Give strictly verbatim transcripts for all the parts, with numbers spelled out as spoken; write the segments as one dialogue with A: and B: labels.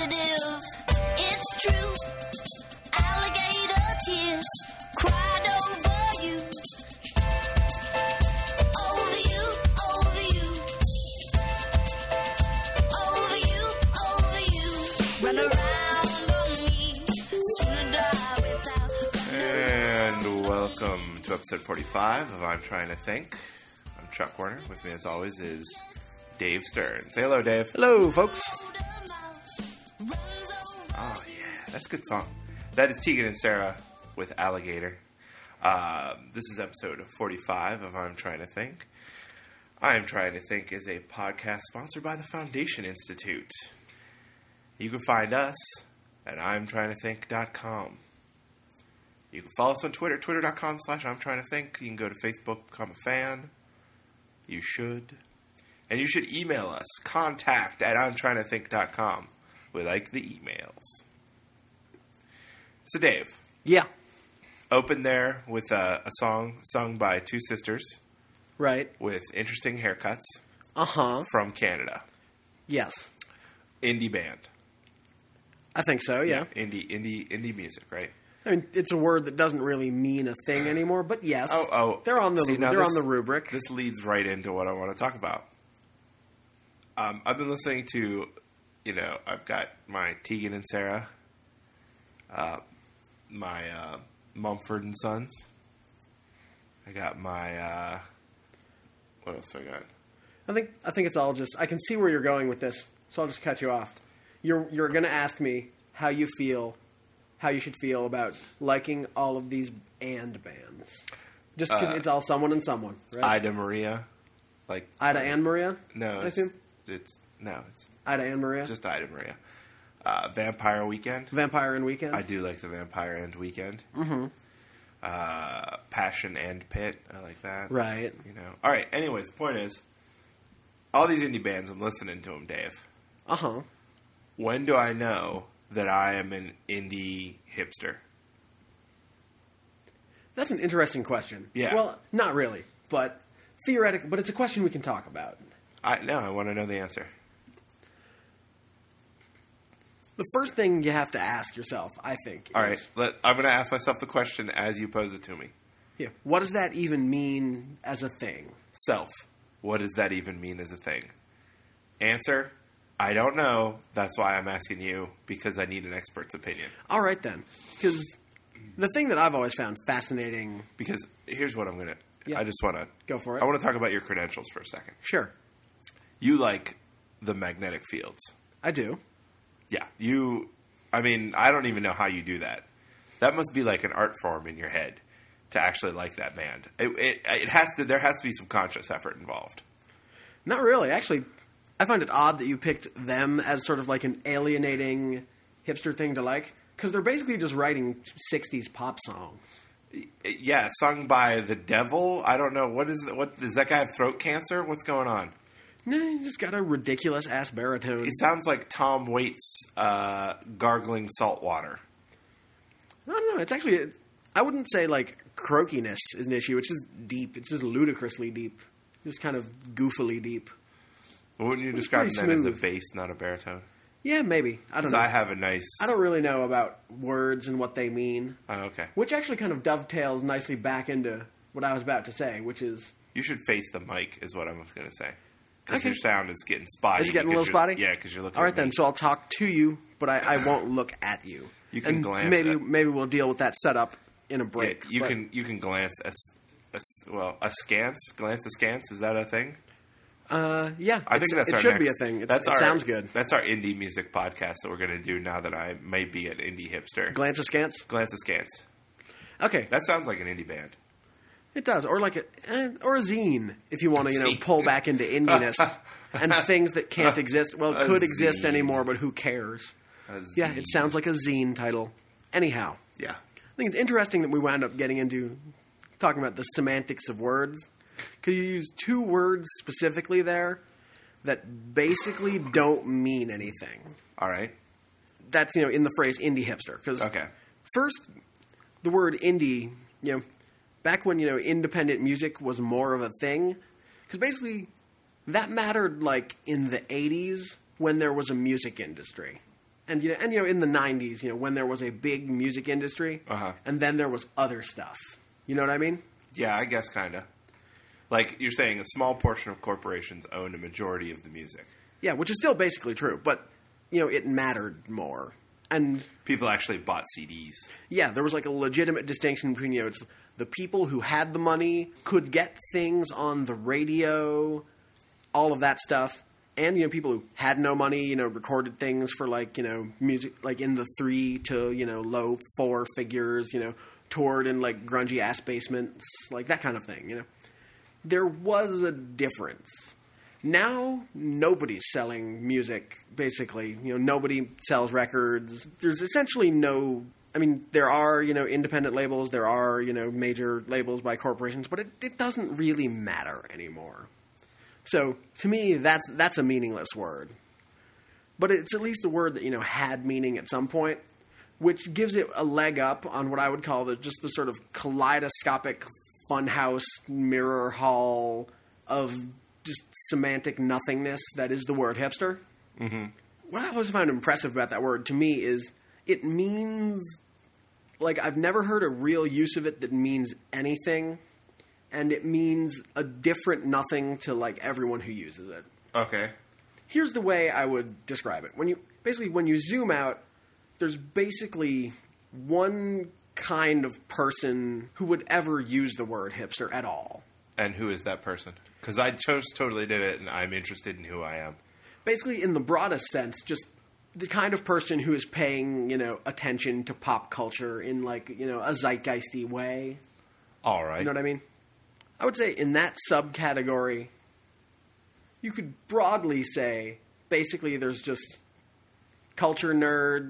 A: fugitive. It's true. Alligator tears cried over you. Over you, over you. Over you, over you. Run around on me. Soon to die without.
B: And welcome to episode forty-five of I'm Trying to Think. I'm Chuck Warner. With me, as always, is Dave Stern. Say hello, Dave.
C: Hello, folks.
B: Oh, yeah. That's a good song. That is Tegan and Sarah with Alligator. Uh, this is episode forty-five of I'm Trying to Think. I'm Trying to Think is a podcast sponsored by the Foundation Institute. You can find us at I'm trying to think dot com. You can follow us on Twitter, twitter.com slash I'm Trying to Think. You can go to Facebook, become a fan. You should. And you should email us, contact at I'm trying to think dot com. We like the emails. So, Dave.
C: Yeah.
B: Open there with a, a song sung by two sisters.
C: Right.
B: With interesting haircuts.
C: Uh-huh.
B: From Canada.
C: Yes.
B: Indie band.
C: I think so, yeah.
B: yeah. Indie, indie, indie music, right?
C: I mean, it's a word that doesn't really mean a thing anymore, but yes.
B: Oh, oh.
C: They're on the,
B: See,
C: they're
B: this,
C: on the rubric.
B: This leads right into what I want to talk about. Um, I've been listening to, you know, I've got my Tegan and Sarah, uh, my uh, Mumford and Sons. I got my, uh, what else I got?
C: I think I think it's all just, I can see where you're going with this, so I'll just cut you off. You're you're going to ask me how you feel, how you should feel about liking all of these and bands. Just because
B: Uh,
C: it's all someone and someone, right?
B: Ida Maria. Like
C: Ida and Maria?
B: No,
C: I
B: it's,
C: assume?
B: it's, no, it's
C: Ida and Maria?
B: just Ida Maria. Uh, Vampire Weekend.
C: Vampire and Weekend?
B: I do like the Vampire and Weekend.
C: Mm-hmm.
B: Uh, Passion and Pit. I like that.
C: Right.
B: You know. All right. Anyways, point is, all these indie bands, I'm listening to them, Dave.
C: Uh-huh.
B: When do I know that I am an indie hipster?
C: That's an interesting question.
B: Yeah.
C: Well, not really, but theoretically, but it's a question we can talk about.
B: I no, I want to know the answer.
C: The first thing you have to ask yourself, I think,
B: All
C: is,
B: right. Let, I'm going to ask myself the question as you pose it to me.
C: yeah, what does that even mean as a thing?
B: Self. What does that even mean as a thing? Answer. I don't know. That's why I'm asking you, because I need an expert's opinion.
C: All right, then. Because the thing that I've always found fascinating...
B: Because here's what I'm going to...
C: Yeah.
B: I just want to...
C: Go for it.
B: I want to talk about your credentials for a second.
C: Sure.
B: You like the magnetic fields.
C: I do.
B: Yeah. You... I mean, I don't even know how you do that. That must be like an art form in your head to actually like that band. It, it, it has to... There has to be some conscious effort involved.
C: Not really. Actually, I find it odd that you picked them as sort of like an alienating hipster thing to like, because they're basically just writing sixties pop songs.
B: Yeah, sung by the devil. I don't know. What is... What does that guy have throat cancer? What's going on?
C: Nah, he just got a ridiculous ass baritone.
B: It sounds like Tom Waits uh, gargling salt water.
C: I don't know. It's actually, I wouldn't say like croakiness is an issue. It's just deep. It's just ludicrously deep. Just kind of goofily deep.
B: Wouldn't you describe
C: pretty
B: that as a
C: smooth.
B: bass, not a baritone?
C: Yeah, maybe. I don't
B: Because
C: know.
B: I have a nice...
C: I don't really know about words and what they mean.
B: Oh, okay.
C: Which actually kind of dovetails nicely back into what I was about to say, which is...
B: You should face the mic, is what I was going to say. Because
C: Okay.
B: your sound is getting spotty.
C: Is it getting a
B: because
C: little
B: you're-
C: spotty?
B: Yeah, because you're looking
C: All right,
B: at
C: then.
B: me.
C: So I'll talk to you, but I, I won't look at you.
B: You can
C: and
B: glance
C: Maybe
B: at-
C: maybe we'll deal with that setup in a
B: Yeah,
C: break.
B: you
C: but-
B: can you can glance, a, a, well, askance? Glance askance? Is that a thing?
C: Uh, yeah.
B: I think
C: it's-
B: that's
C: it
B: our
C: should
B: next,
C: be a thing. It's,
B: that's
C: it
B: our,
C: sounds good.
B: That's our indie music podcast that we're going to do now that I may be an indie hipster.
C: Glance askance?
B: Glance askance.
C: Okay.
B: That sounds like an indie band.
C: It does, or like a eh, or a zine if you want to, you know,
B: Zine.
C: pull back into indiness and things that can't exist. Well,
B: A
C: could exist
B: zine.
C: anymore, but who cares?
B: A
C: Yeah,
B: zine.
C: it sounds like a zine title. Anyhow,
B: Yeah.
C: I think it's interesting that we wound up getting into talking about the semantics of words. Because you use two words specifically there that basically don't mean anything.
B: All right.
C: That's, you know, in the phrase indie hipster. Because
B: Okay.
C: first, the word indie, you know, back when, you know, independent music was more of a thing, because basically that mattered, like, in the eighties when there was a music industry. And you know, and you know, in the nineties, you know, when there was a big music industry,
B: Uh-huh.
C: and then there was other stuff. You know what I mean?
B: Yeah, I guess kind of. Like you're saying, a small portion of corporations own a majority of the music.
C: Yeah, which is still basically true, but you know, it mattered more. And
B: People actually bought C Ds.
C: yeah, there was like a legitimate distinction between, you know, it's the people who had the money could get things on the radio, all of that stuff. And, you know, people who had no money, you know, recorded things for, like, you know, music, like, in the three to, you know, low four figures, you know, toured in, like, grungy-ass basements, like, that kind of thing, you know. There was a difference. Now, nobody's selling music, basically. You know, nobody sells records. There's essentially no... I mean, there are, you know, independent labels, there are, you know, major labels by corporations, but it, it doesn't really matter anymore. So, to me, that's that's a meaningless word. But it's at least a word that, you know, had meaning at some point, which gives it a leg up on what I would call the, just the sort of kaleidoscopic funhouse mirror hall of just semantic nothingness that is the word hipster. Mm-hmm. What I always find impressive about that word, to me, is it means... Like, I've never heard a real use of it that means anything... And it means a different nothing to, like, everyone who uses it.
B: Okay.
C: Here's the way I would describe it. When you basically, when you zoom out, there's basically one kind of person who would ever use the word hipster at all.
B: And who is that person? Because I just totally did it, and I'm interested in who I am.
C: Basically, in the broadest sense, just the kind of person who is paying, you know, attention to pop culture in, like, you know, a zeitgeisty way.
B: All right.
C: You know what I mean? I would say in that subcategory, you could broadly say, basically there's just culture nerds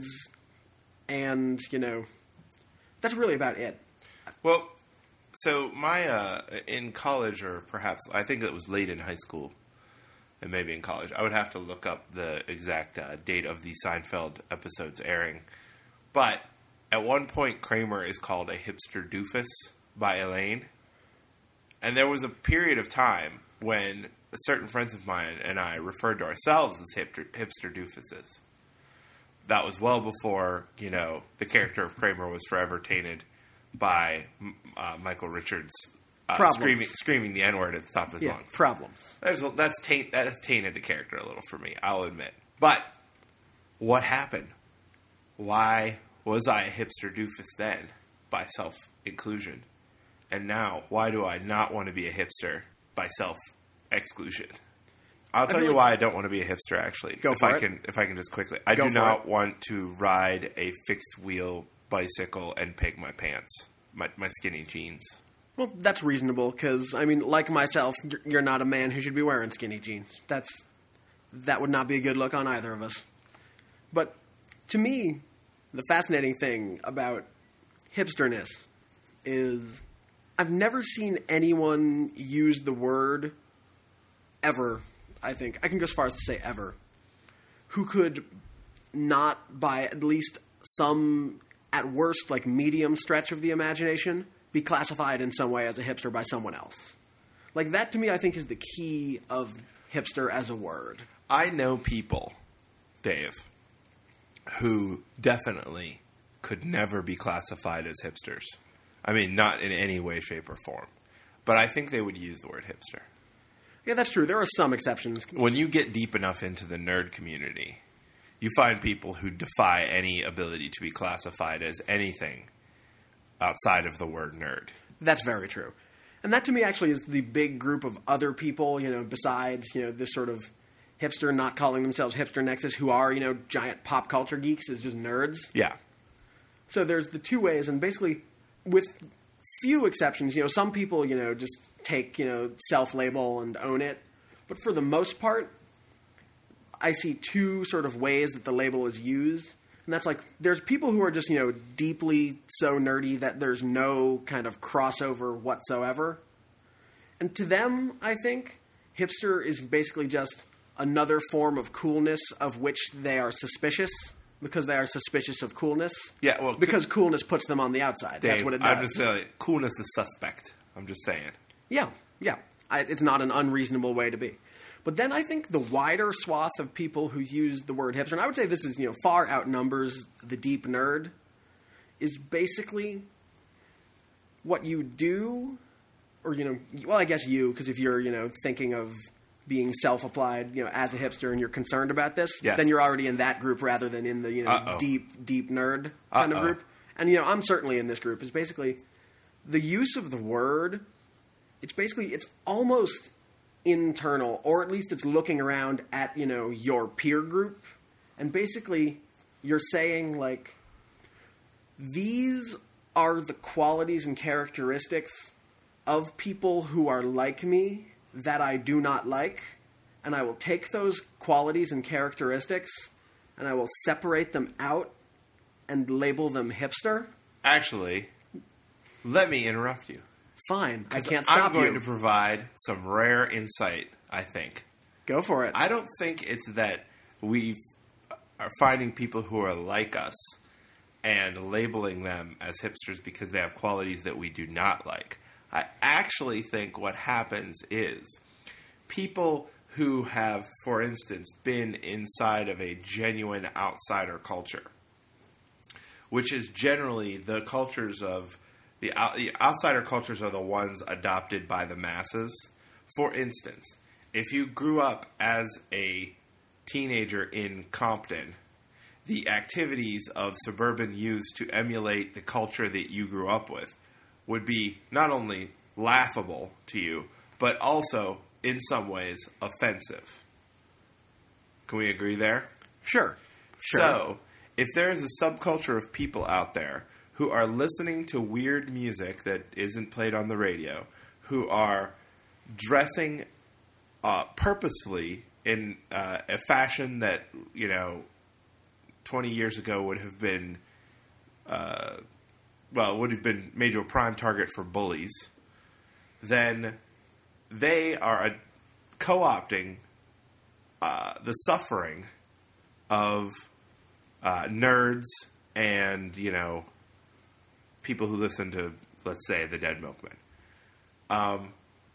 C: and, you know, that's really about it.
B: Well, so my, uh, in college, or perhaps, I think it was late in high school, and maybe in college, I would have to look up the exact uh, date of the Seinfeld episodes airing. But at one point, Kramer is called a hipster doofus by Elaine. And there was a period of time when certain friends of mine and I referred to ourselves as hipster, hipster doofuses. That was well before, you know, the character of Kramer was forever tainted by uh, Michael Richards uh, screaming, screaming the N-word at the top of his
C: Yeah,
B: lungs.
C: problems.
B: There's a, that's taint, that has tainted the character a little for me, I'll admit. But what happened? Why was I a hipster doofus then by self-inclusion? And now, why do I not want to be a hipster by self-exclusion? I'll tell you
C: like-
B: why I don't want to be a hipster, actually.
C: Go
B: if
C: for
B: I
C: it.
B: Can, if I can just quickly. I
C: Go
B: do
C: for
B: not
C: it.
B: want to ride a fixed-wheel bicycle and peg my pants, my, my skinny jeans.
C: Well, that's reasonable, because, I mean, like myself, you're- you're not a man who should be wearing skinny jeans. That's That would not be a good look on either of us. But, to me, the fascinating thing about hipsterness is... I've never seen anyone use the word ever, I think. I can go as far as to say ever. Who could not, by at least some, at worst, like medium stretch of the imagination, be classified in some way as a hipster by someone else. Like, that to me, I think, is the key of hipster as a word.
B: I know people, Dave, who definitely could never be classified as hipsters. I mean, not in any way, shape, or form. But I think they would use the word hipster.
C: Yeah, that's true. There are some exceptions.
B: When you get deep enough into the nerd community, you find people who defy any ability to be classified as anything outside of the word nerd.
C: That's very true. And that to me actually is the big group of other people, you know, besides, you know, this sort of hipster not calling themselves hipster nexus who are, you know, giant pop culture geeks is just nerds.
B: Yeah.
C: So there's the two ways, and basically with few exceptions, you know, some people, you know, just take, you know, self-label and own it. But for the most part, I see two sort of ways that the label is used. And that's like, there's people who are just, you know, deeply so nerdy that there's no kind of crossover whatsoever. And to them, I think, hipster is basically just another form of coolness of which they are suspicious because they are suspicious of coolness.
B: Yeah, well,
C: because coolness puts them on the outside.
B: Dave,
C: That's what it does.
B: I'm just saying, coolness is suspect. I'm just saying.
C: Yeah, yeah. I, it's not an unreasonable way to be. But then I think the wider swath of people who use the word hipster, and I would say this is, you know, far outnumbers the deep nerd, is basically what you do, or, you know, well, I guess you, because if you're, you know, thinking of being self-applied, you know, as a hipster and you're concerned about this,
B: yes.
C: then you're already in that group rather than in the, you know,
B: Uh-oh.
C: deep, deep nerd kind
B: Uh-oh.
C: of group. And, you know, I'm certainly in this group. Is basically the use of the word, it's basically, it's almost internal, or at least it's looking around at, you know, your peer group, and basically you're saying, like, these are the qualities and characteristics of people who are like me that I do not like, and I will take those qualities and characteristics and I will separate them out and label them hipster.
B: Actually, let me interrupt you.
C: Fine, I
B: 'Cause
C: can't stop
B: I'm going
C: you.
B: to provide some rare insight, I think.
C: Go for it.
B: I don't think it's that we are finding people who are like us and labeling them as hipsters because they have qualities that we do not like. I actually think what happens is people who have, for instance, been inside of a genuine outsider culture, which is generally the cultures of the, out, the outsider cultures are the ones adopted by the masses. For instance, if you grew up as a teenager in Compton, the activities of suburban youths to emulate the culture that you grew up with would be not only laughable to you, but also, in some ways, offensive. Can we agree there?
C: Sure. Sure.
B: So, if there is a subculture of people out there who are listening to weird music that isn't played on the radio, who are dressing uh, purposefully in uh, a fashion that, you know, twenty years ago would have been, uh, well, would have been made you a prime target for bullies, then they are uh, co-opting uh, the suffering of uh, nerds and, you know, people who listen to, let's say, the Dead Milkmen. Um,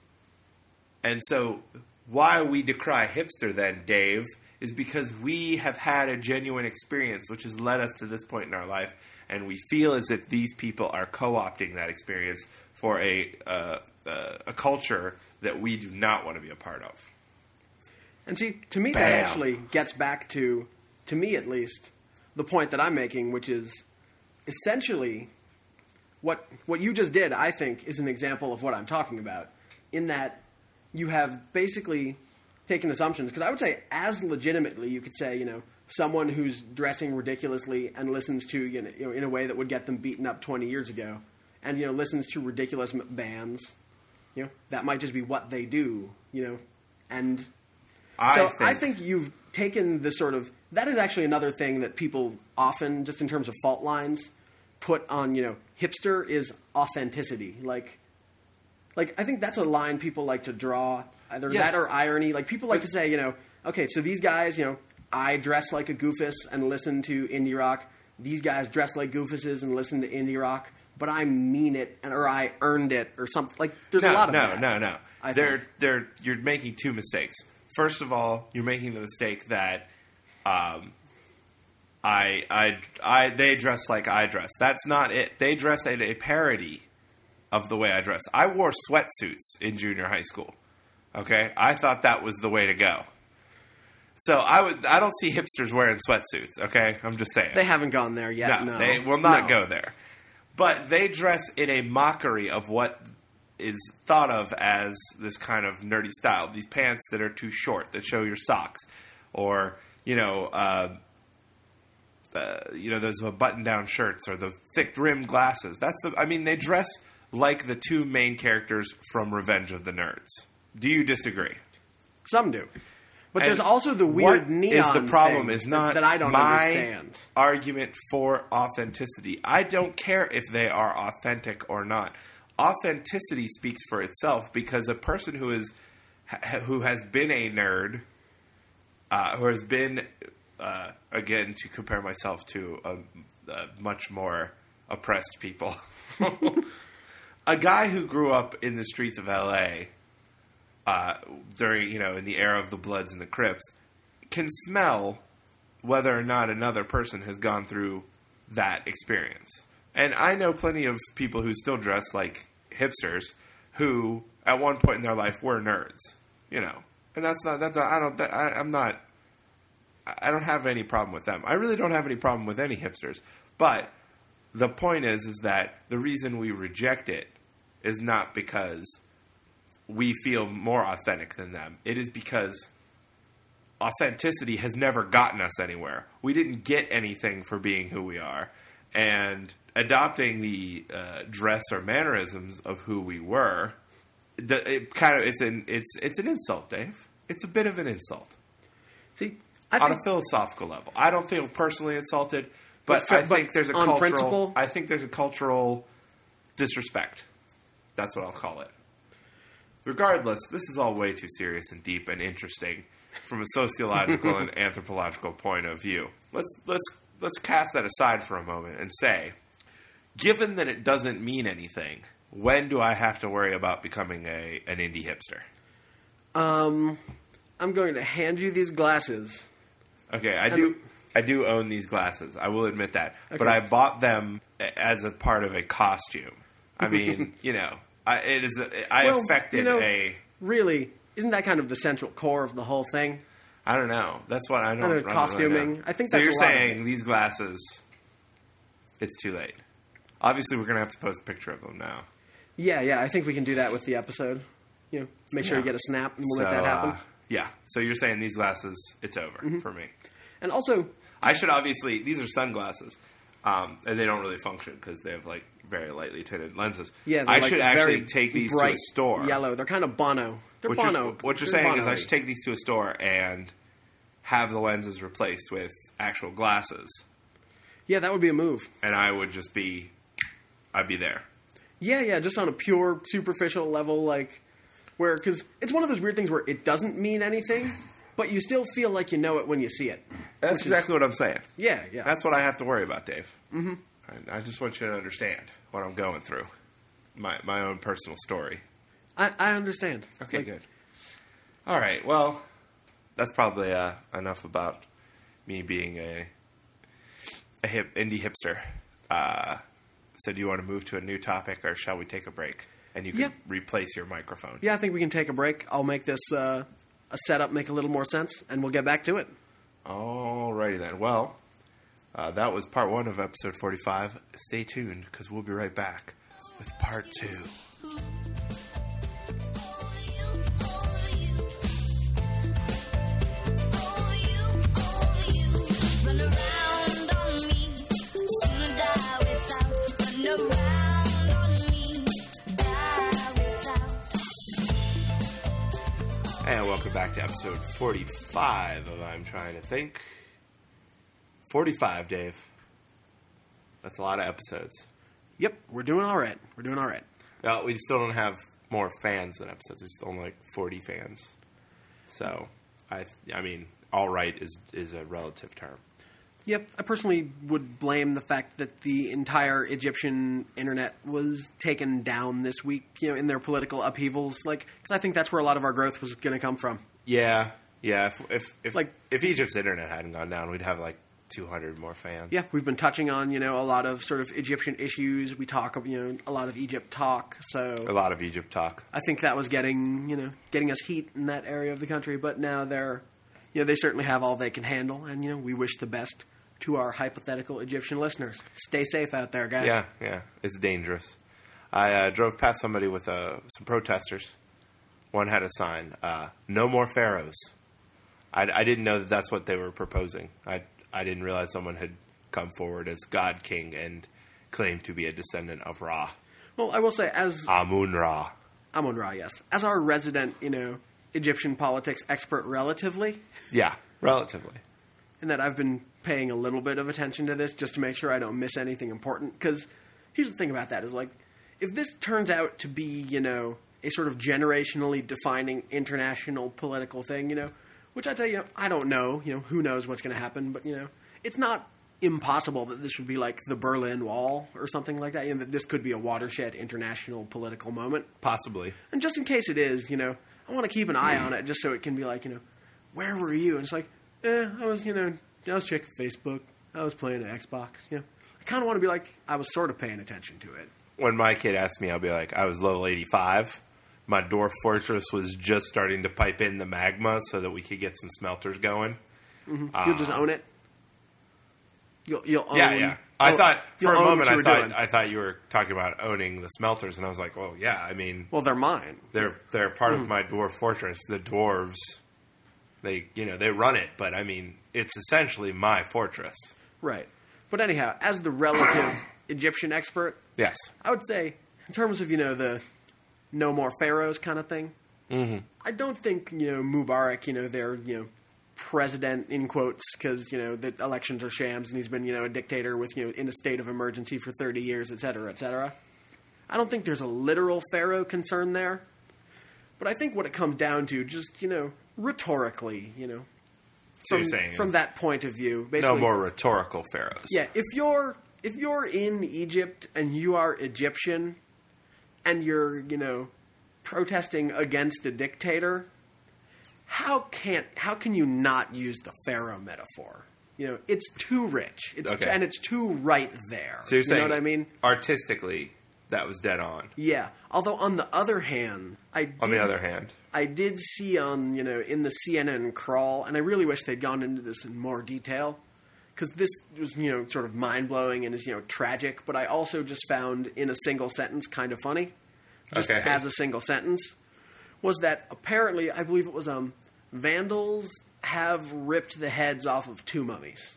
B: and so why we decry hipster then, Dave, is because we have had a genuine experience which has led us to this point in our life, and we feel as if these people are co-opting that experience for a uh, uh, a culture that we do not want to be a part of.
C: And see, to me,
B: Bam.
C: that actually gets back to, to me at least, the point that I'm making, which is essentially what what you just did, I think, is an example of what I'm talking about, in that you have basically taken assumptions. Because I would say, as legitimately, you could say, you know, someone who's dressing ridiculously and listens to, you know, you know, in a way that would get them beaten up twenty years ago, and, you know, listens to ridiculous m- bands, you know, that might just be what they do, you know, and
B: I
C: so
B: think,
C: I think you've taken the sort of, that is actually another thing that people often, just in terms of fault lines, put on, you know, hipster is authenticity. Like, like I think that's a line people like to draw, either
B: Yes.
C: that or irony. Like, people like
B: But-
C: to say, you know, okay, so these guys, you know, I dress like a goofus and listen to indie rock. These guys dress like goofuses and listen to indie rock, but I mean it, and or I earned it, or something. Like, there's
B: no,
C: a lot of
B: no,
C: that.
B: no, no,
C: I
B: They're
C: think.
B: they're you're making two mistakes. First of all, you're making the mistake that um, I I I they dress like I dress. That's not it. They dress at a parody of the way I dress. I wore sweatsuits in junior high school. Okay, I thought that was the way to go. So I would I don't see hipsters wearing sweatsuits. Okay, I'm just saying
C: They haven't gone there yet.
B: no,
C: No,
B: they will not
C: No.
B: go there. But they dress in a mockery of what is thought of as this kind of nerdy style. These pants that are too short, that show your socks. Or, you know, uh, uh, you know, those button-down shirts or the thick-rimmed glasses. That's the. I mean, they dress like the two main characters from Revenge of the Nerds. Do you disagree?
C: Some do. But
B: And
C: there's also the weird
B: what
C: neon
B: is the problem
C: thing
B: is not
C: that, that I don't
B: my
C: understand.
B: argument for authenticity. I don't care if they are authentic or not. Authenticity speaks for itself, because a person who is ha- who has been a nerd, uh, who has been uh, again, to compare myself to a, a much more oppressed people, a guy who grew up in the streets of L A uh, during, you know, in the era of the Bloods and the Crips, can smell whether or not another person has gone through that experience. And I know plenty of people who still dress like hipsters who, at one point in their life, were nerds, you know. And that's not, that's not, I don't, that, I, I'm not, I don't have any problem with them. I really don't have any problem with any hipsters. But the point is, is that the reason we reject it is not because we feel more authentic than them. It is because authenticity has never gotten us anywhere. We didn't get anything for being who we are. And adopting the uh, dress or mannerisms of who we were, the, it kind of it's an it's it's an insult, Dave. It's a bit of an insult.
C: See, I
B: on
C: think,
B: a philosophical level, I don't feel personally insulted, but,
C: But
B: I
C: for-
B: think
C: but
B: there's a
C: on
B: cultural.
C: principle?
B: I think there's a cultural disrespect. That's what I'll call it. Regardless, this is all way too serious and deep and interesting from a sociological and anthropological point of view. Let's let's let's cast that aside for a moment and say, given that it doesn't mean anything, when do I have to worry about becoming a an indie hipster?
C: um, I'm going to hand you these glasses.
B: Okay, I do I do own these glasses. I will admit that. But
C: Okay.
B: I bought them a- as a part of a costume. I mean, you know, I, it is a, I
C: Well,
B: affected
C: you know,
B: a
C: Really, isn't that kind of the central core of the whole thing?
B: I don't know. That's what I don't,
C: I don't know,
B: I don't really
C: costuming.
B: know.
C: I think
B: so
C: that's
B: you're
C: a lot of
B: saying these glasses it's too late. Obviously we're going to have to post a picture of them now.
C: Yeah, yeah, I think we can do that with the episode. You know, make sure
B: Yeah.
C: you get a snap and we'll
B: so,
C: let that happen.
B: uh, yeah. So you're saying these glasses it's over
C: Mm-hmm.
B: for me.
C: And also,
B: I should obviously these are sunglasses. Um, and they don't really function because they have like very lightly tinted lenses.
C: yeah, they're
B: I
C: like
B: should
C: very
B: actually take these to
C: bright
B: a store.
C: Yellow. They're kind of Bono. They're
B: What
C: Bono.
B: you're, what you're
C: They're
B: saying is I
C: Bono-y.
B: should take these to a store and have the lenses replaced with actual glasses,
C: Yeah, that would be a move.
B: and I would just be, I'd be there.
C: Yeah, yeah, just on a pure superficial level, like where because it's one of those weird things where it doesn't mean anything, but you still feel like you know it when you see it.
B: That's
C: Which is-
B: exactly what I'm saying.
C: Yeah, yeah.
B: That's what I have to worry about, Dave. Mm-hmm. I, I just want you to understand what I'm going through, my my own personal story.
C: I, I understand.
B: Okay,
C: Like,
B: good. All right, well, that's probably uh, enough about me being a a hip indie hipster. Uh, so, do you want to move to a new topic, or shall we take a break? And you can
C: Yeah.
B: replace your microphone.
C: Yeah, I think we can take a break. I'll make this uh, a setup make a little more sense, and we'll get back to it.
B: Alrighty then. Well, uh, that was part one of episode forty-five. Stay tuned, because we'll be right back with part two.
A: Run around on me, soon die without. Run around on me, die without.
B: And welcome back to episode forty-five of I'm Trying to Think. forty-five, Dave. That's a lot of episodes.
C: Yep, we're doing all right. We're doing all right.
B: Well, we still don't have more fans than episodes. There's still only like forty fans. So, I I mean, all right is is a relative term.
C: Yep, I personally would blame the fact that the entire Egyptian internet was taken down this week, you know, in their political upheavals, like, because I think that's where a lot of our growth was going to come from.
B: Yeah, yeah. If if if,
C: Like-
B: if Egypt's internet hadn't gone down, we'd have like two hundred more fans.
C: Yeah, we've been touching on, you know, a lot of sort of Egyptian issues. We talk, you know, a lot of Egypt talk,
B: A
C: so
B: lot of Egypt talk.
C: I think that was getting, you know, getting us heat in that area of the country, but now they're, you know, they certainly have all they can handle, and, you know, we wish the best to our hypothetical Egyptian listeners. Stay safe out there, guys.
B: Yeah, yeah. It's dangerous. I uh, drove past somebody with uh, some protesters. One had a sign, uh, "No more pharaohs." I, I didn't know that that's what they were proposing. I I didn't realize someone had come forward as God King and claimed to be a descendant of Ra.
C: Well, I will say, as
B: Amun Ra.
C: Amun Ra, yes, as our resident, you know, Egyptian politics expert relatively,
B: Yeah, relatively.
C: in that I've been paying a little bit of attention to this just to make sure I don't miss anything important. Because here's the thing about that is, like, if this turns out to be, you know, a sort of generationally defining international political thing, you know, which I tell you, you know, I don't know, you know, who knows what's going to happen, but, you know, it's not impossible that this would be like the Berlin Wall or something like that, you know, that this could be a watershed international political moment.
B: Possibly.
C: And just in case it is, you know, I want to keep an eye on it just so it can be like, you know, where were you? And it's like, eh, I was, you know, I was checking Facebook. I was playing an Xbox. You know, I kind of want to be like, I was sort of paying attention to it.
B: When my kid asks me, I'll be like, I was level eighty-five. My dwarf fortress was just starting to pipe in the magma so that we could get some smelters going.
C: Mm-hmm.
B: Uh,
C: You'll just own it. You'll, you'll own.
B: Yeah, yeah. I
C: oh,
B: thought for
C: you'll
B: a
C: own
B: moment
C: what you
B: I
C: were
B: thought
C: doing.
B: I thought you were talking about owning the smelters, and I was like, well, yeah. I mean,
C: Well, they're mine.
B: they're they're part
C: Mm.
B: of my dwarf fortress. The dwarves, they you know they run it, but I mean, it's essentially my fortress.
C: Right. But anyhow, as the relative Egyptian expert,
B: Yes.
C: I would say, in terms of, you know, the no more pharaohs kind of thing, mm-hmm. I don't think, you know, Mubarak, you know, their, you know, president, in quotes, because, you know, the elections are shams and he's been, you know, a dictator with, you know, in a state of emergency for thirty years, et cetera, et cetera. I don't think there's a literal pharaoh concern there. But I think what it comes down to, just, you know, rhetorically, you know,
B: So
C: from,
B: you're saying
C: from
B: is
C: that point of view, basically.
B: no more rhetorical pharaohs.
C: Yeah, if you're if you're in Egypt and you are Egyptian and you're, you know, protesting against a dictator, how can't how can you not use the pharaoh metaphor? You know, it's too rich. It's
B: Okay.
C: and it's too right there.
B: So you're
C: you
B: saying
C: know what I mean?
B: artistically, that was dead on.
C: Yeah. Although on the other hand, I did,
B: On the other hand,
C: I did see on, you know, in the C N N crawl, and I really wish they'd gone into this in more detail, because this was, you know, sort of mind-blowing and is, you know, tragic, but I also just found in a single sentence kind of funny, just
B: Okay.
C: as a single sentence, was that apparently, I believe it was, um, vandals have ripped the heads off of two mummies.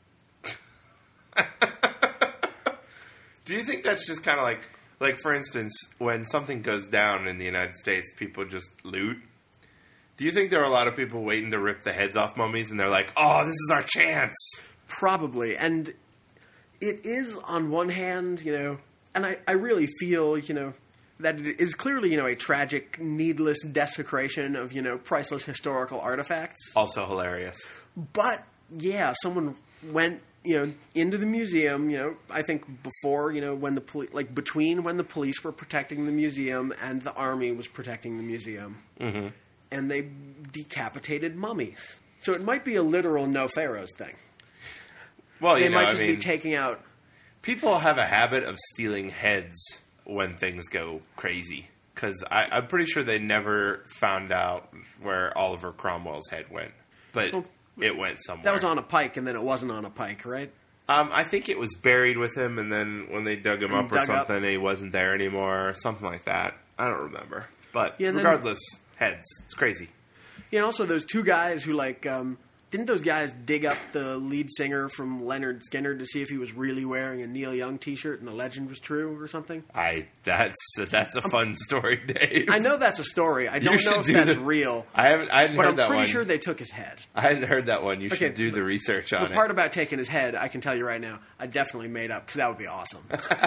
B: do you think that's just kind of like, like for instance, when something goes down in the United States, people just loot? Do you think there are a lot of people waiting to rip the heads off mummies, and they're like, "Oh, this is our chance"?
C: Probably. And it is, on one hand, you know, and I, I really feel, you know, that it is clearly, you know, a tragic, needless desecration of, you know, priceless historical artifacts.
B: Also hilarious.
C: But, yeah, someone went, you know, into the museum, you know, I think before, you know, when the police, like between when the police were protecting the museum and the army was protecting the museum. Mm-hmm. And they decapitated mummies. So it might be a literal no pharaohs thing.
B: Well,
C: They
B: you know,
C: might
B: I
C: just
B: mean,
C: be taking out.
B: people have a habit of stealing heads when things go crazy. Because I'm pretty sure they never found out where Oliver Cromwell's head went, but
C: Well,
B: it went somewhere.
C: That was on a pike, and then it wasn't on a pike, right?
B: Um, I think it was buried with him, and then when they dug him
C: And
B: up or
C: dug up.
B: something, he wasn't there anymore, or something like that. I don't remember. But
C: Yeah, and then-
B: regardless, heads. It's crazy.
C: Yeah, and also those two guys who, like, um, didn't those guys dig up the lead singer from Leonard Skinner to see if he was really wearing a Neil Young T-shirt and the legend was true or something?
B: I that's that's a fun story, Dave.
C: I know that's a story. I don't
B: should
C: know if
B: do
C: that's
B: the-
C: real,
B: I haven't. I hadn't
C: but
B: heard
C: I'm
B: that
C: pretty
B: one.
C: sure they took his head.
B: I hadn't heard that one. You
C: Okay,
B: should do the research on
C: The part
B: it.
C: about taking his head, I can tell you right now, I definitely made up because that would be awesome.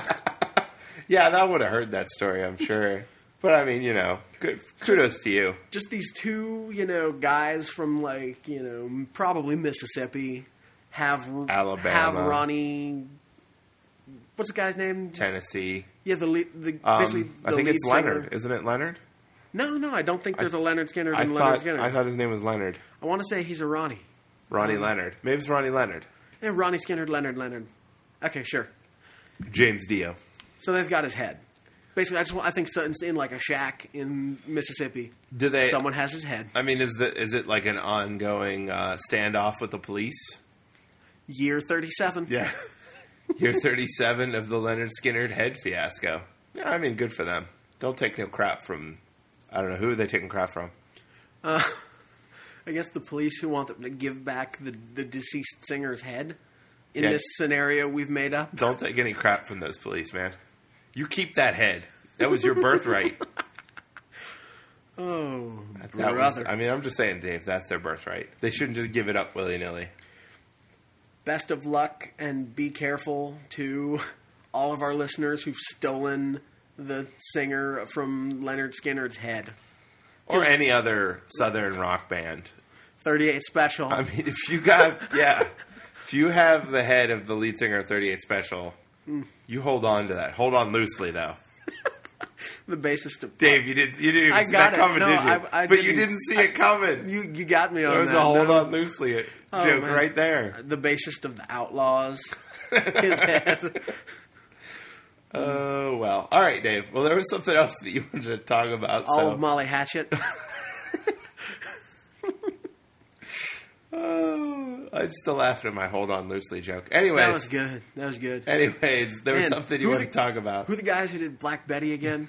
B: Yeah, that would have heard that story, I'm sure. But I mean, you know, good, kudos to you.
C: Just these two, you know, guys from, like, you know, probably Mississippi have
B: Alabama.
C: have Ronnie. What's the guy's name?
B: Tennessee.
C: Yeah, the lead, the
B: Um,
C: basically the
B: I think
C: lead
B: it's
C: singer.
B: Leonard, isn't it? Leonard.
C: No, no, I don't think there's a Leonard Skinner
B: I
C: and Leonard
B: thought.
C: Skinner.
B: I thought his name was Leonard.
C: I want to say he's a Ronnie.
B: Ronnie Leonard. Maybe it's Ronnie Leonard.
C: Yeah, Ronnie Skinner, Leonard, Leonard. Okay, sure.
B: James Dio.
C: So they've got his head. Basically, I just want, I think so- it's in like a shack in Mississippi.
B: Do they?
C: Someone has his head.
B: I mean, is the is it like an ongoing uh, standoff with the police?
C: Year thirty-seven.
B: Yeah. Year thirty-seven of the Leonard Skinner head fiasco. Yeah, I mean, good for them. Don't take no crap from. I don't know who are they taking crap from.
C: I guess the police who want them to give back the, the deceased singer's head in
B: Yeah.
C: this scenario we've made up.
B: Don't take any crap from those police, man. You keep that head. That was your birthright.
C: Oh,
B: That was,
C: brother.
B: I mean, I'm just saying, Dave. That's their birthright. They shouldn't just give it up willy nilly.
C: Best of luck and be careful to all of our listeners who've stolen the singer from Leonard Skinner's head.
B: Or any other Southern rock band.
C: thirty-eight Special.
B: I mean, if you got, yeah, if you have the head of the lead singer of thirty-eight Special, you hold on to that. Hold on loosely, though.
C: The bassist of
B: Dave, you didn't. You didn't even
C: I
B: see
C: got
B: that
C: it.
B: coming,
C: No,
B: did you?
C: I- I
B: but you
C: didn't.
B: didn't see it coming.
C: You you got me on
B: There was
C: that.
B: a hold
C: no.
B: on loosely
C: Oh,
B: joke
C: man.
B: right there.
C: The bassist of the Outlaws. His head.
B: Oh well. All right, Dave. Well, there was something else that you wanted to talk about.
C: All
B: so.
C: of Molly Hatchet.
B: Oh, I'm still laughing at my hold on loosely joke. Anyways,
C: That was good. That was good.
B: anyways, there was
C: Man,
B: something you
C: who
B: wanted
C: the-
B: to talk about.
C: Who are the guys who did Black Betty again?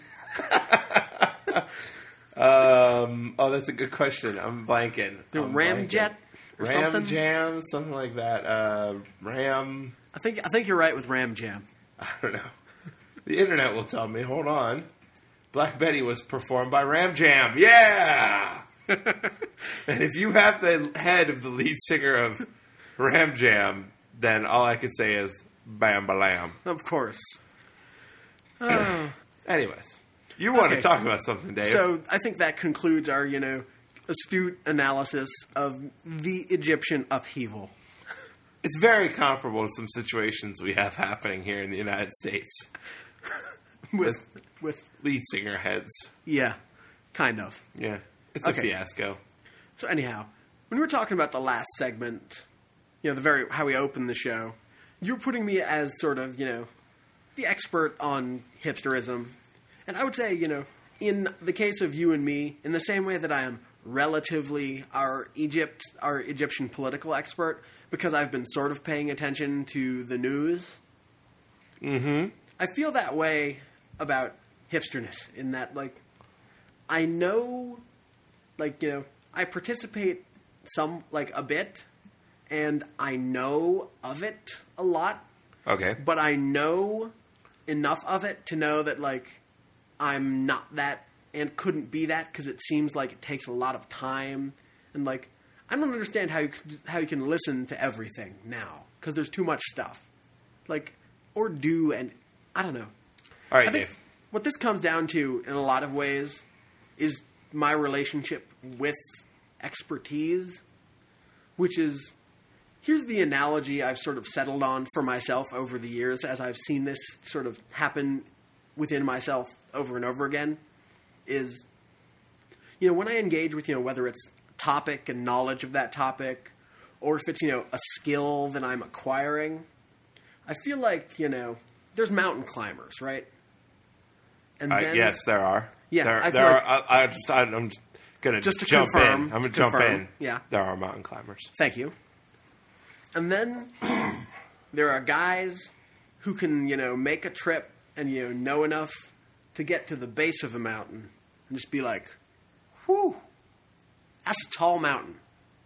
B: Um, oh, that's a good question. I'm blanking.
C: The
B: I'm
C: Ramjet
B: blanking.
C: or
B: Ram
C: something?
B: Jam, something like that. Uh, Ram.
C: I think I think you're right with Ram Jam.
B: I don't know. The internet will tell me. Hold on. Black Betty was performed by Ram Jam. Yeah! And if you have the head of the lead singer of Ram Jam, then all I can say is bam balam.
C: Of course. Oh.
B: Anyways, you want
C: Okay.
B: to talk about something, Dave.
C: So I think that concludes our, you know, astute analysis of the Egyptian upheaval.
B: It's very comparable to some situations we have happening here in the United States.
C: With with
B: Lead singer heads.
C: yeah, kind of.
B: Yeah. It's
C: Okay.
B: a fiasco.
C: So anyhow, when we were talking about the last segment, you know, the very how we opened the show, you were putting me as sort of, you know, the expert on hipsterism. And I would say, you know, in the case of you and me, in the same way that I am relatively our Egypt, our Egyptian political expert, because I've been sort of paying attention to the news.
B: Mm-hmm.
C: I feel that way about hipsterness in that, like, I know, like, you know, I participate some, like, a bit, and I know of it a lot,
B: Okay.
C: but I know enough of it to know that, like, I'm not that and couldn't be that because it seems like it takes a lot of time. And, like, I don't understand how you, could- how you can listen to everything now because there's too much stuff. Like, or do, and I don't know.
B: All right,
C: I think
B: Dave.
C: what this comes down to in a lot of ways is my relationship with expertise, which is, here's the analogy I've sort of settled on for myself over the years as I've seen this sort of happen within myself over and over again, is, you know, when I engage with, you know, whether it's topic and knowledge of that topic, or if it's, you know, a skill that I'm acquiring, I feel like, you know, there's mountain climbers, right? And
B: Uh,
C: then,
B: yes, there are.
C: Yeah,
B: there,
C: I
B: there
C: feel
B: are. I, I just, I, I'm just gonna
C: Just to
B: jump
C: confirm,
B: in. I'm
C: to
B: gonna jump
C: confirm,
B: in.
C: yeah.
B: there are mountain climbers.
C: Thank you. And then there are guys who can, you know, make a trip and, you know, know enough to get to the base of a mountain and just be like, whew, that's a tall mountain.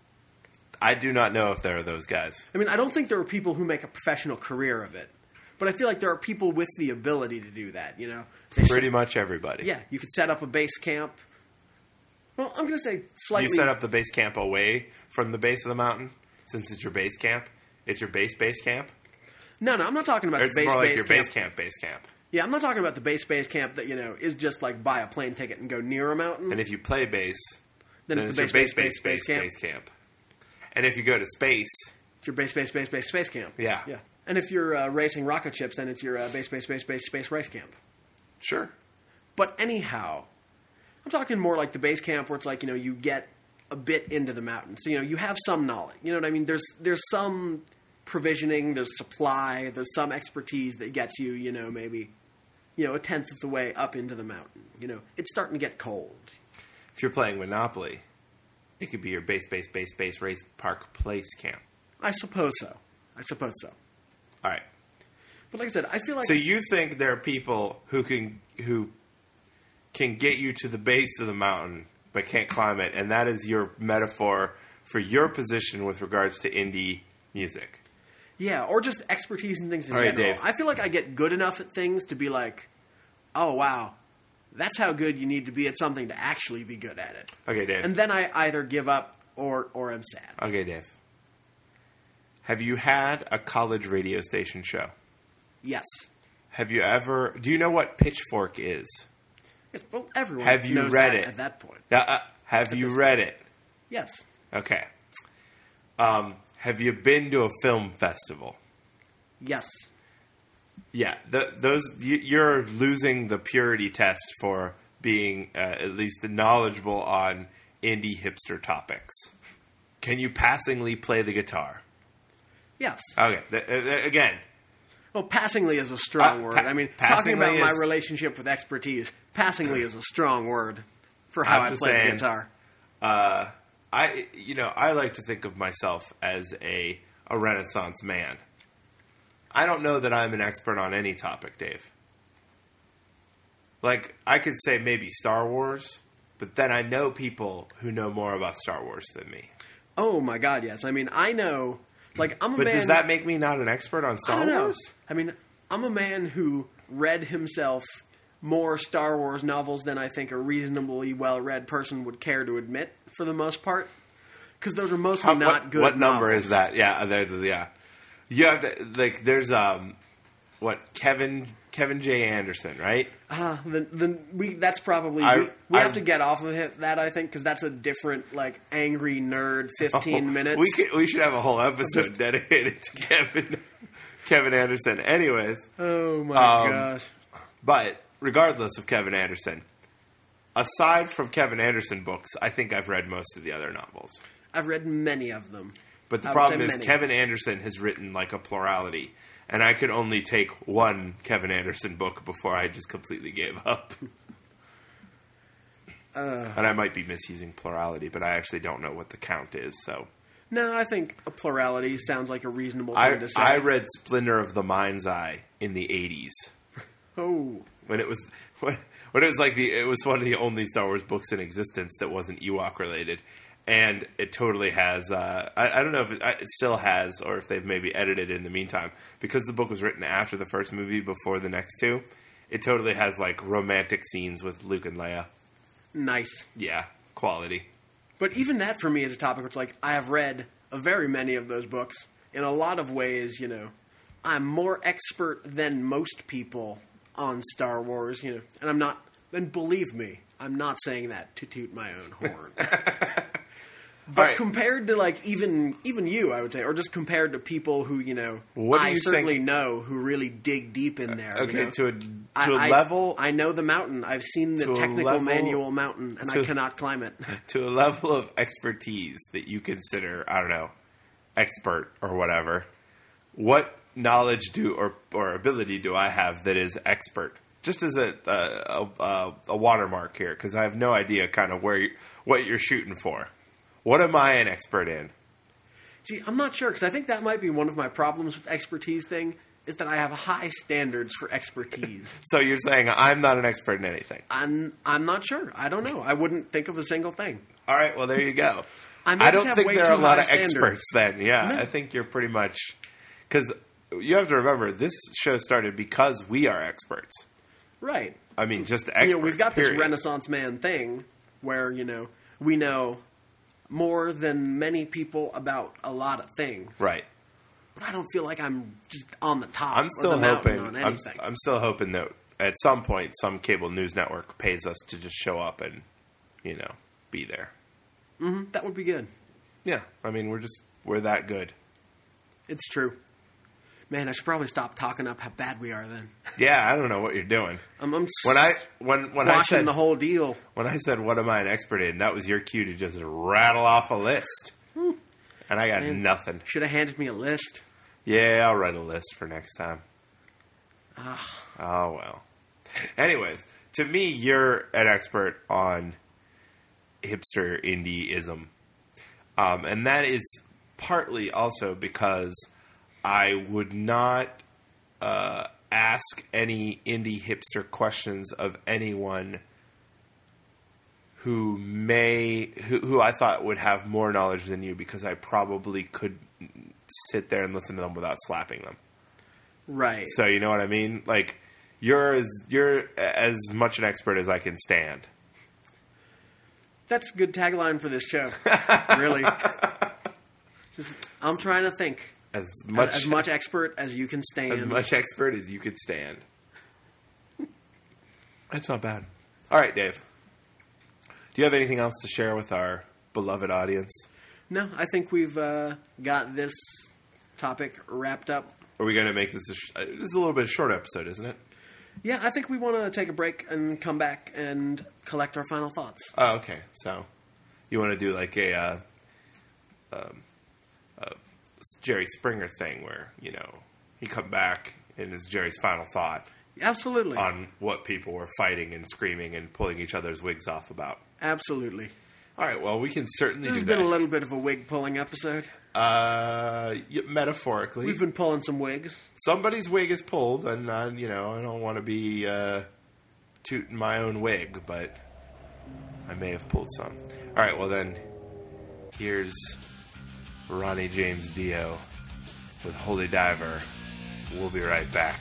B: I do not know if there are those guys.
C: I mean, I don't think there are people who make a professional career of it, but I feel like there are people with the ability to do that, you know? They
B: Pretty
C: set-
B: much everybody.
C: Yeah, you could set up a base camp. Well, I'm going to say slightly.
B: You set up the base camp away from the base of the mountain, since it's your base camp. It's your base base camp.
C: No, no, I'm not talking about
B: Or it's
C: the base
B: more like
C: base
B: your
C: camp.
B: base camp base camp.
C: Yeah, I'm not talking about the base base camp that, you know, is just like buy a plane ticket and go near a mountain.
B: And if you play base,
C: Then
B: then,
C: it's
B: it's
C: the
B: your
C: base,
B: base
C: base,
B: base base
C: base, base
B: base camp. And if you go to space,
C: It's your base, base, base, base, space camp.
B: Yeah.
C: Yeah. And if you're uh, racing rocket ships, then it's your uh, base, base, base, base, space race camp.
B: sure.
C: But anyhow, I'm talking more like the base camp where it's like, you know, you get a bit into the mountain. So, you know, you have some knowledge. You know what I mean? There's there's some provisioning, there's supply, there's some expertise that gets you, you know, maybe, you know, a tenth of the way up into the mountain. You know, it's starting to get cold.
B: If you're playing Monopoly, it could be your base base base base race park place camp.
C: I suppose so. I suppose so.
B: All right.
C: But like I said, I feel like...
B: So you think there are people who can who can get you to the base of the mountain but can't climb it, and that is your metaphor for your position with regards to indie music.
C: Yeah, or just expertise in things in
B: All right,
C: general.
B: Dave.
C: I feel like I get good enough at things to be like, oh, wow, that's how good you need to be at something to actually be good at it.
B: Okay, Dave.
C: And then I either give up or or am sad.
B: Okay, Dave. Have you had a college radio station show?
C: Yes.
B: Have you ever... Do you know what Pitchfork is?
C: Yes, well, everyone
B: Have you
C: knows
B: read
C: that
B: it?
C: at that point.
B: Uh, uh, have you
C: this
B: read it?
C: Yes.
B: Okay. Um, have you been to a film festival?
C: Yes.
B: Yeah, the, those you, you're losing the purity test for being uh, at least knowledgeable on indie hipster topics. Can you passingly play the guitar?
C: Yes.
B: Okay, th- th- again,
C: Well, passingly is a strong
B: Uh,
C: word.
B: pa-
C: I mean, talking about
B: passingly
C: my
B: is-
C: relationship with expertise, passingly is a strong word for how
B: I'm
C: I
B: just
C: play the
B: saying,
C: guitar.
B: uh, I you know I like to think of myself as a a Renaissance man. I don't know that I'm an expert on any topic, Dave. Like, I could say maybe Star Wars, but then I know people who know more about Star Wars than me.
C: Oh my God, yes. I mean, I know. Like, I'm a
B: But
C: man.
B: does that make me not an expert on
C: I
B: Star
C: don't know.
B: Wars?
C: I mean, I'm a man who read himself more Star Wars novels than I think a reasonably well-read person would care to admit, for the most part. Because those are mostly
B: How-
C: not
B: what,
C: good.
B: What number
C: novels.
B: is that? Yeah, there's, yeah. You have to, like, there's um, what Kevin Kevin J. Anderson, right?
C: Uh, then, then we that's probably
B: I-
C: we, we
B: I-
C: have to get off of it, that I think because that's a different like angry nerd fifteen
B: Oh,
C: minutes.
B: We could, we should have a whole episode
C: Just-
B: dedicated to Kevin Kevin Anderson. Anyways,
C: oh my
B: Um,
C: gosh!
B: but regardless of Kevin Anderson, aside from Kevin Anderson books, I think I've read most of the other novels.
C: I've read many of them.
B: But the
C: I would
B: problem
C: say
B: is
C: many.
B: Kevin Anderson has written like a plurality, and I could only take one Kevin Anderson book before I just completely gave up.
C: Uh,
B: and I might be misusing plurality, but I actually don't know what the count is. So
C: No, I think a plurality sounds like a reasonable thing
B: I
C: to say.
B: I read Splinter of the Mind's Eye in the eighties
C: oh,
B: when it was when, when it was like the it was one of the only Star Wars books in existence that wasn't Ewok related. And it totally has. Uh, I, I don't know if it, it still has, or if they've maybe edited it in the meantime. Because the book was written after the first movie, before the next two, it totally has like romantic scenes with Luke and Leia.
C: nice.
B: Yeah, quality.
C: But even that for me is a topic which, like, I have read a very many of those books. In a lot of ways, you know, I'm more expert than most people on Star Wars, you know, and I'm not. And believe me, I'm not saying that to toot my own horn. But
B: Right.
C: compared to like even even you, I would say, or just compared to people who you know,
B: What do
C: I
B: you
C: certainly
B: think-
C: know who really dig deep in there.
B: Okay,
C: you know?
B: to a to
C: I-
B: a
C: I-
B: level
C: I know the mountain. I've seen the
B: to a
C: technical
B: level-
C: manual mountain, and
B: to-
C: I cannot climb it.
B: to a level of expertise that you consider, I don't know, expert or whatever. What knowledge do or or ability do I have that is expert? Just as a a, a, a watermark here, because I have no idea kind of where you, what you're shooting for. What am I an expert in?
C: See, I'm not sure because I think that might be one of my problems with expertise thing is that I have high standards for expertise.
B: So you're saying I'm not an expert in anything.
C: I'm I'm not sure. I don't know. I wouldn't think of a single thing.
B: All right, well there you go.
C: I may
B: I
C: just
B: don't
C: have
B: think
C: way
B: there are a
C: too
B: lot
C: high
B: of experts
C: standards.
B: then. Yeah,
C: No.
B: I think you're pretty much because you have to remember this show started because we are experts.
C: Right.
B: I mean, just experts.
C: You know, we've got this
B: period.
C: Renaissance man thing where, you know, we know more than many people about a lot of things.
B: Right.
C: But I don't feel like I'm just on the top
B: I'm
C: of
B: still
C: the mountain
B: hoping.
C: on
B: I'm,
C: anything.
B: I'm still hoping that at some point some cable news network pays us to just show up and, you know, be there.
C: Mhm, that would be good.
B: Yeah, I mean we're just we're that good.
C: It's true. Man, I should probably stop talking up how bad we are then.
B: Yeah, I don't know what you're doing.
C: I'm, I'm
B: When I when when I
C: squashing
B: said
C: the whole deal.
B: when I said what am I an expert in, that was your cue to just rattle off a list, and I got
C: Man.
B: nothing.
C: Should have handed me a list.
B: Yeah, I'll write a list for next time.
C: Ah.
B: Oh well. Anyways, to me, you're an expert on hipster indieism, um, and that is partly also because I would not uh, ask any indie hipster questions of anyone who may who, who I thought would have more knowledge than you, because I probably could sit there and listen to them without slapping them.
C: Right.
B: So you know what I mean? Like you're as you're as much an expert as I can stand.
C: That's a good tagline for this show. Really. Just, I'm trying to think.
B: As much
C: as much expert as you can stand.
B: as much expert as you could stand. That's not bad. All right, Dave. Do you have anything else to share with our beloved audience?
C: No, I think we've uh, got this topic wrapped up.
B: Are we going to make this a, sh- uh, this is a little bit of a short episode, isn't it?
C: Yeah, I think we want to take a break and come back and collect our final thoughts.
B: Oh, okay. So you want to do like a, uh, um, a Jerry Springer thing where, you know, he come back and it's Jerry's final thought
C: Absolutely.
B: on what people were fighting and screaming and pulling each other's wigs off about.
C: Absolutely.
B: All right, well, we can certainly
C: This
B: do
C: has
B: that.
C: been a little bit of a wig pulling episode.
B: Uh, yeah, metaphorically.
C: We've been pulling some wigs.
B: Somebody's wig is pulled, and, uh, you know, I don't want to be uh, tooting my own wig, but I may have pulled some. All right, well then, here's Ronnie James Dio with Holy Diver. We'll be right back.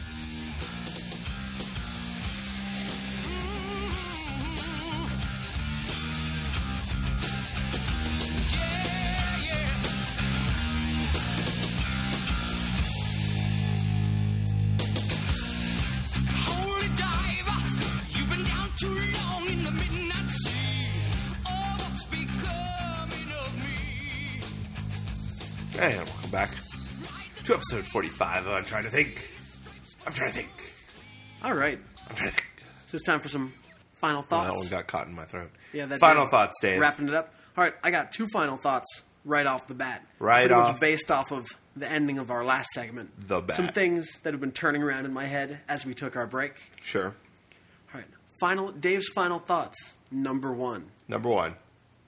D: Holy diver, you've been down too long in the midnight sea. Oh, what's becoming of me?
B: And welcome back to episode forty-five of I'm Trying to Think. I'm trying to think.
C: All right.
B: I'm trying to think.
C: So it's time for some final
B: Well,
C: thoughts.
B: that one got caught in my throat.
C: Yeah, that
B: Final
C: did.
B: thoughts, Dave.
C: Wrapping it up. All right, I got two final thoughts right off the bat.
B: Right
C: Pretty
B: off-
C: much based off of the ending of our last segment.
B: The bat.
C: Some things that have been turning around in my head as we took our break.
B: Sure.
C: All right. Final Dave's final thoughts. Number one.
B: Number one.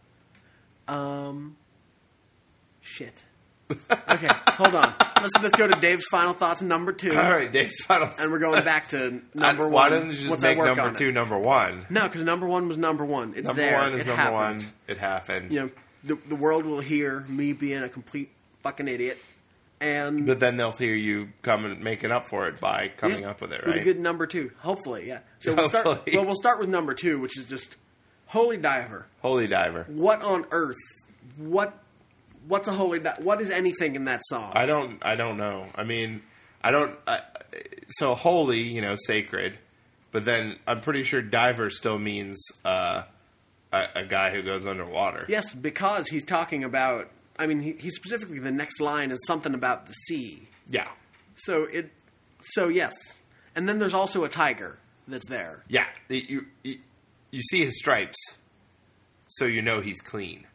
C: Um. Shit. Okay, hold on. Let's let's go to Dave's final thoughts. Number two.
B: All right, Dave's final.
C: And we're going back to number
B: I-
C: one.
B: Why didn't you just
C: once I
B: make
C: work
B: number
C: on
B: two
C: it.
B: number one?
C: No, because number one was number one. It's
B: Number
C: there.
B: one is
C: it
B: number
C: happened.
B: one. It happened.
C: You know, the the world will hear me being a complete fucking idiot, and
B: But then they'll hear you come and making up for it by coming
C: yeah,
B: up with it,
C: with
B: right?
C: a good number two. Hopefully, yeah. So we'll start.
B: Hopefully.
C: Well, we'll start with number two, which is just Holy Diver.
B: Holy Diver.
C: What on earth? What? What's a holy? Di- what is anything in that song?
B: I don't. I don't know. I mean, I don't. I, so holy, you know, sacred. But then I'm pretty sure diver still means uh, a, a guy who goes underwater.
C: Yes, because he's talking about. I mean, he, he specifically the next line is something about the sea.
B: Yeah.
C: So it. So yes, and then there's also a tiger that's there.
B: Yeah. You, you you see his stripes, so you know he's clean.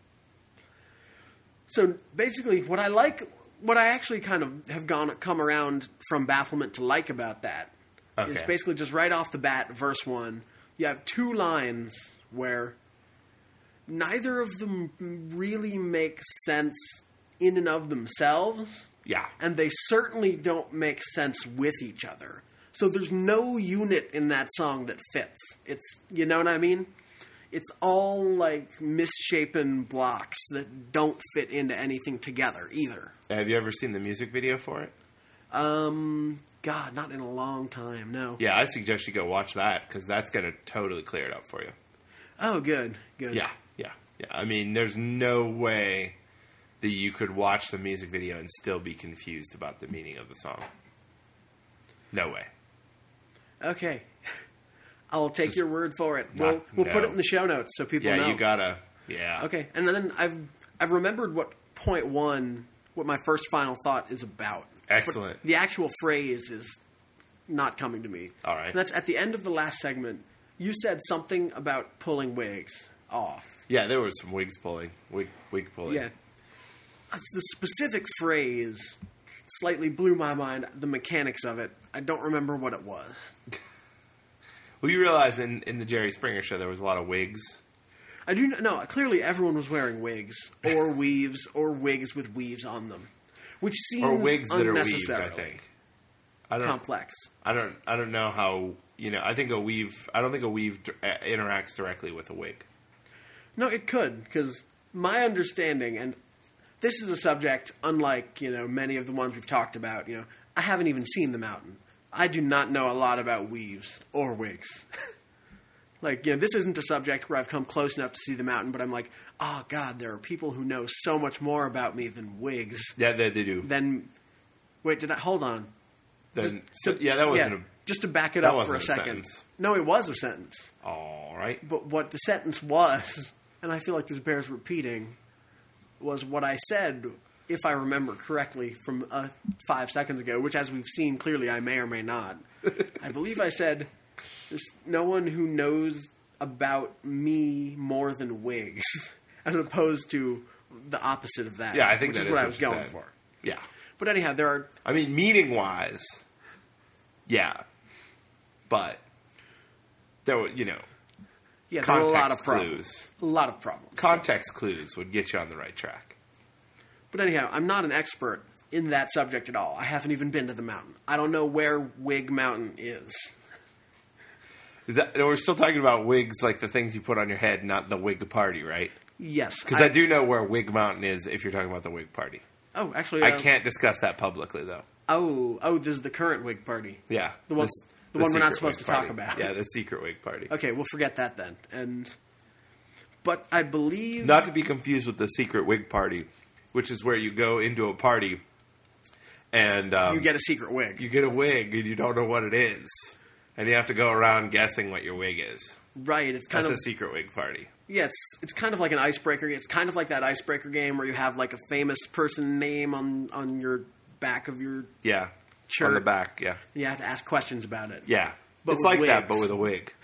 C: So basically, what I like, what I actually kind of have gone come around from bafflement to like about that is
B: Okay.
C: basically just right off the bat, verse one, you have two lines where neither of them really make sense in and of themselves,
B: Yeah.
C: and they certainly don't make sense with each other. So there's no unit in that song that fits. It's, you know what I mean? It's all like misshapen blocks that don't fit into anything together either.
B: Have you ever seen the music video for it?
C: Um, God, not in a long time. No.
B: Yeah, I suggest you go watch that because that's going to totally clear it up for you.
C: Oh, good, good.
B: Yeah, yeah, yeah. I mean, there's no way that you could watch the music video and still be confused about the meaning of the song. No way.
C: Okay. I'll take
B: Just
C: your word for it.
B: not-
C: We'll we'll put
B: no.
C: it in the show notes so people
B: Yeah,
C: know.
B: you gotta. Yeah.
C: Okay, and then I've I've remembered what point one, what my first final thought is about.
B: Excellent.
C: But the actual phrase is not coming to me.
B: All right.
C: And that's at the end of the last segment. You said something about pulling wigs off.
B: Yeah, there was some wigs pulling, wig wig pulling.
C: Yeah. That's the specific phrase slightly blew my mind. The mechanics of it, I don't remember what it was.
B: Well, you realize in, in the Jerry Springer show there was a lot of wigs.
C: I do not know. Clearly, everyone was wearing wigs or weaves or wigs with weaves on them, which seems
B: Or wigs that are weaved, I
C: unnecessarily
B: think. I don't.
C: complex.
B: I don't. I don't know how. You know. I think a weave. I don't think a weave d- uh, interacts directly with a wig.
C: No, it could, because my understanding, and this is a subject unlike, you know, many of the ones we've talked about, you know, I haven't even seen the mountain. I do not know a lot about weaves or wigs. Like, you know, this isn't a subject where I've come close enough to see the mountain, but I'm like, oh, God, there are people who know so much more about me than wigs.
B: Yeah, they, they do.
C: Then, wait, did I, hold on.
B: Then,
C: Just
B: so,
C: to-
B: yeah, that wasn't
C: yeah,
B: a.
C: just to back it
B: that
C: up for a
B: wasn't a
C: second.
B: sentence.
C: No, it was a sentence.
B: All right.
C: But what the sentence was, and I feel like this bears repeating, was what I said if I remember correctly from uh, five seconds ago, which as we've seen clearly I may or may not, I believe I said there's no one who knows about me more than wigs, as opposed to the opposite of that.
B: Yeah, I think
C: which
B: that
C: is
B: is
C: what I
B: what
C: was
B: you
C: going
B: said.
C: for.
B: Yeah.
C: But anyhow, there are
B: I mean, meaning-wise, yeah. But, there were, you know,
C: yeah, there are a lot
B: context
C: of problems.
B: clues.
C: A lot of problems.
B: Context clues would get you on the right track.
C: But anyhow, I'm not an expert in that subject at all. I haven't even been to the mountain. I don't know where Wig Mountain is.
B: Is that, we're still talking about wigs, like the things you put on your head, not the wig party, right?
C: Yes.
B: Because I, I do know where Wig Mountain is if you're talking about the wig party.
C: Oh, actually,
B: I
C: uh,
B: can't discuss that publicly, though.
C: Oh, oh, this is the current Wig party.
B: Yeah.
C: The one,
B: This-
C: the one we're not
B: secret
C: supposed
B: wig
C: to talk
B: party.
C: about.
B: Yeah, the secret wig party.
C: Okay, we'll forget that then. And, but I believe
B: Not to be confused with the secret wig party, which is where you go into a party and um,
C: you get a secret wig.
B: you get a wig and you don't know what it is. And you have to go around guessing what your wig is.
C: right. It's kind
B: That's
C: of
B: a secret wig party.
C: yeah. It's it's kind of like an icebreaker. It's kind of like that icebreaker game where you have like a famous person name on on your back of your.
B: Yeah.
C: Sure.
B: On the back, yeah.
C: You have to ask questions about it.
B: Yeah.
C: But
B: it's
C: with
B: like that,
C: wigs.
B: but with a wig.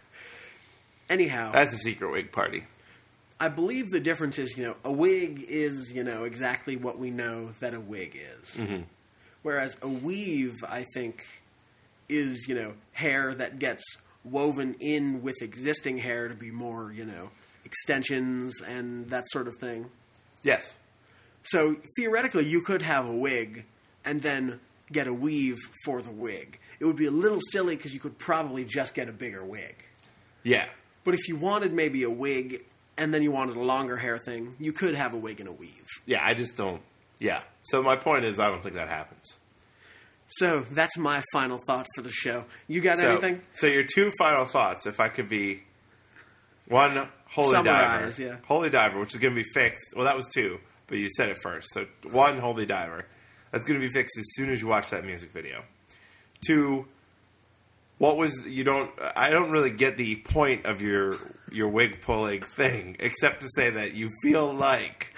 C: Anyhow,
B: That's a secret wig party.
C: I believe the difference is, you know, a wig is, you know, exactly what we know that a wig is.
B: Mm-hmm.
C: Whereas a weave, I think, is, you know, hair that gets woven in with existing hair to be more, you know, extensions and that sort of thing.
B: Yes.
C: So theoretically, you could have a wig and then get a weave for the wig. It would be a little silly because you could probably just get a bigger wig.
B: Yeah.
C: But if you wanted maybe a wig and then you wanted a longer hair thing, you could have a wig and a weave.
B: Yeah, I just don't. Yeah. So my point is, I don't think that happens.
C: So that's my final thought for the show. You got
B: So,
C: anything?
B: so your two final thoughts, if I could be one Holy
C: Summarize,
B: Diver,
C: yeah.
B: Holy Diver, which is going to be fixed. Well, that was two, but you said it first. So one Holy Diver, that's going to be fixed as soon as you watch that music video. Two, what was you don't? I don't really get the point of your your wig pulling thing, except to say that you feel like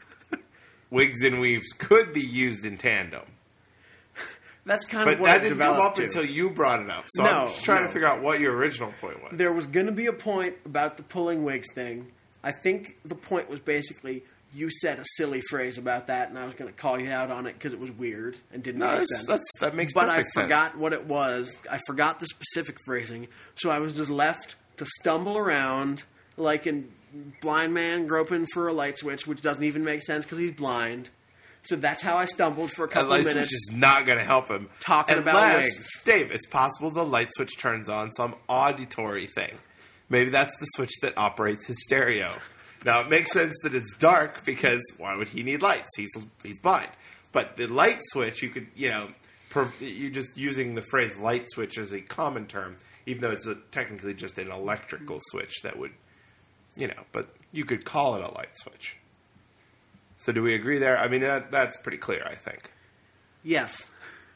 B: wigs and weaves could be used in tandem.
C: That's kind
B: But
C: of what
B: that
C: it
B: didn't come
C: developed
B: up
C: to.
B: until you brought it up. So
C: No,
B: I'm just trying
C: no.
B: to figure out what your original point was.
C: There was going to be a point about the pulling wigs thing. I think the point was basically you said a silly phrase about that, and I was going to call you out on it because it was weird and didn't
B: No,
C: make
B: that's-
C: sense.
B: that's- that makes
C: but I
B: perfect sense.
C: forgot what it was. I forgot the specific phrasing, so I was just left to stumble around like a blind man groping for a light switch, which doesn't even make sense because he's blind. So that's how I stumbled for a
B: That
C: couple
B: light
C: of minutes.
B: switch is not going to help him.
C: Talking about
B: Unless-
C: wigs.
B: Dave, it's possible the light switch turns on some auditory thing. Maybe that's the switch that operates his stereo. Now, it makes sense that it's dark because why would he need lights? He's he's blind. But the light switch, you could, you know, per, you're just using the phrase light switch as a common term, even though it's a, technically just an electrical switch that would, you know, but you could call it a light switch. So do we agree there? I mean, that, that's pretty clear, I think.
C: Yes.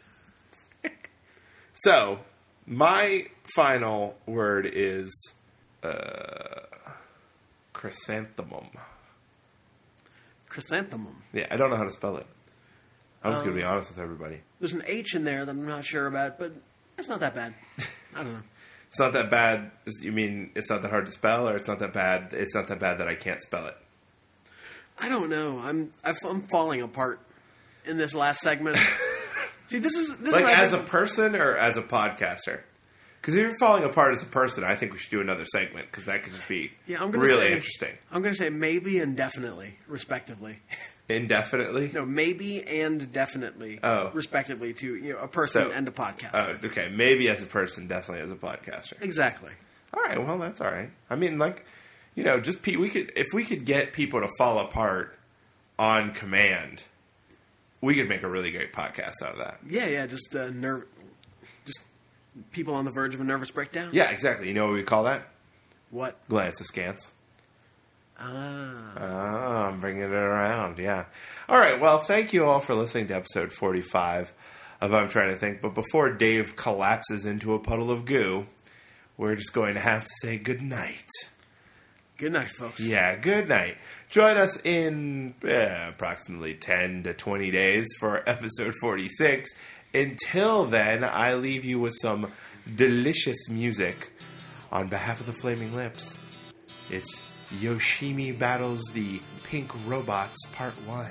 B: So, my final word is uh, chrysanthemum.
C: Chrysanthemum.
B: Yeah, I don't know how to spell it. I'm just going to
C: Um,
B: be honest with everybody.
C: There's an H in there that I'm not sure about, but it's not that bad. I don't know.
B: It's not that bad. You mean it's not that hard to spell, or it's not that bad? It's not that bad that I can't spell it.
C: I don't know. I'm I've, I'm falling apart in this last segment. See, this is this
B: Like
C: is, I
B: as a
C: think-
B: person or as a podcaster? Because if you're falling apart as a person, I think we should do another segment because that could just be
C: yeah, I'm gonna
B: really
C: say,
B: interesting.
C: I'm going to say maybe and definitely, respectively.
B: Indefinitely?
C: No, maybe and definitely,
B: Oh.
C: respectively, to you know a person
B: So-
C: and a podcast.
B: Oh, okay. Maybe as a person, definitely as a podcaster.
C: Exactly.
B: All right, well, that's all right. I mean, like, you know, just pe- we could if we could get people to fall apart on command, we could make a really great podcast out of that.
C: Yeah, yeah. Just uh, nerve, just people on the verge of a nervous breakdown.
B: Yeah, exactly. You know what we call that?
C: What?
B: Glance askance.
C: Ah.
B: Ah, I'm bringing it around. Yeah. All right. Well, thank you all for listening to episode forty-five of I'm Trying to Think. But before Dave collapses into a puddle of goo, we're just going to have to say good night.
C: Good night, folks.
B: Yeah, good night. Join us in eh, approximately ten to twenty days for episode forty-six. Until then, I leave you with some delicious music on behalf of the Flaming Lips. It's Yoshimi Battles the Pink Robots Part one.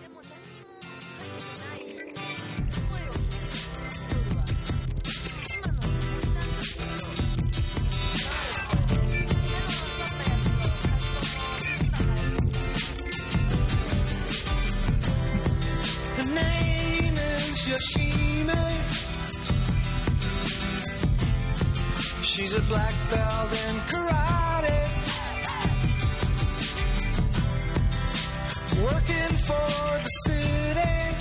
D: Her name is Yoshimi. She's a black belt in karate. Working for the city.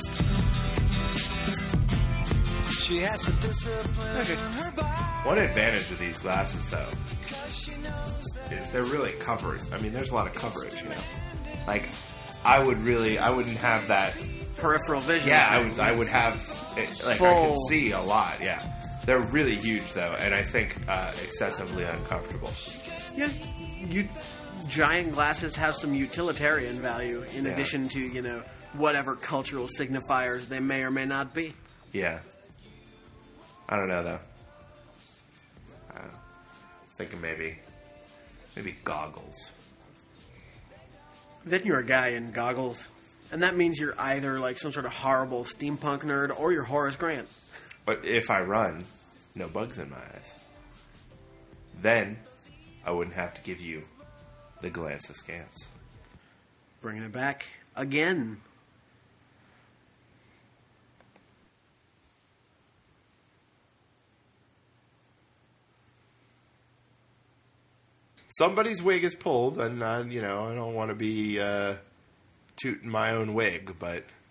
D: She has to discipline
B: Okay.
D: her body.
B: One advantage of these glasses, though,
D: 'Cause she knows that
B: is they're really covered. I mean, there's a lot of coverage, you know. Like, I would really, I wouldn't have that.
C: Peripheral vision.
B: Yeah, I would, I would have, it, like, I
C: Full.
B: can see a lot, yeah. They're really huge, though, and I think uh, excessively uncomfortable.
C: Yeah, you giant glasses have some utilitarian value in
B: Yeah.
C: addition to, you know, whatever cultural signifiers they may or may not be.
B: Yeah. I don't know, though. Uh, thinking maybe, maybe goggles.
C: Then you're a guy in goggles, and that means you're either like some sort of horrible steampunk nerd or you're Horace Grant.
B: But if I run, no bugs in my eyes. Then I wouldn't have to give you the glance askance.
C: Bringing it back again.
B: Somebody's wig is pulled, and uh, you know I don't want to be uh, tooting my own wig, but